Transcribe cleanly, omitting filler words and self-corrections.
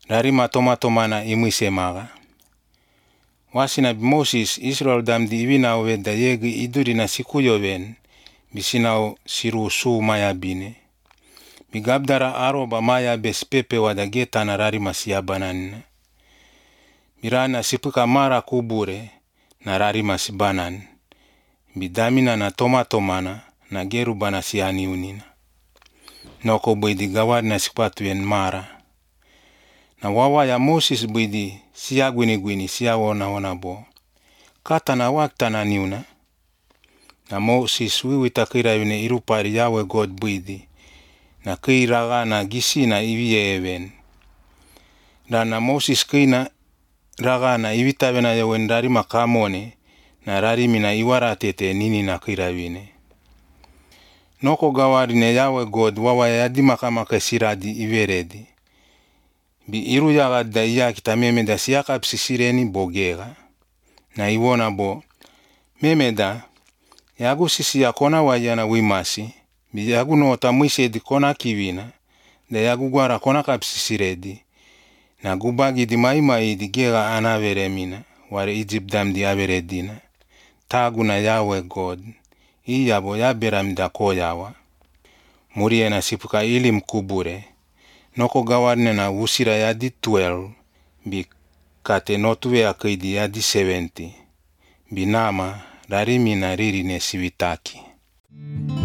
rarima tomatomana imuisemaga. Wasina bi Moses Israel damdi iwina weda yegi idurina sikuyoven bisinau siru su maya bine. Bigabdara aroba maya bespepe wada getana rarima siabananina. Mirana sipuka mara kubure na rarima sibanan. Bidamina na tomatomana na gerubana sianiunina. Noko bwidi gawarina sipatuen mara. Na wawa ya Moses bwidi siya gwini siya wona bo. Kata na wakta na niuna. Na Moses wiwita kira yune irupari Yahweh God bwidi. Na kiraga na gisina iwiye even. Na Moses kina raga na iwita wena yawen rarima kamone. Na rarimina iwaratete nini na kira wine. Noko gawarine Yahweh God wawa ya dimakamaka siradi iweredi. Bi iru yagada iya kita memeda siyakap sisireni bogega. Na iwona bo. Memeda. Yagu sisi ya kona wayana wimasi. Bi yagu nota muisedi kona kiwina. Da yagu gwara kona kap sisiredi. Na gubagi di maimai di gega anaveremina. Ware Egypt dam di averedina. Tagu na Yahweh God. Iyabo ya beramida koyawa. Murie na sipuka ilim kubure. Noko gawarne na usira ya di 12. Bi kate notuwe ya kaidi ya di 70. Binama rarimi na ririne siwitaki.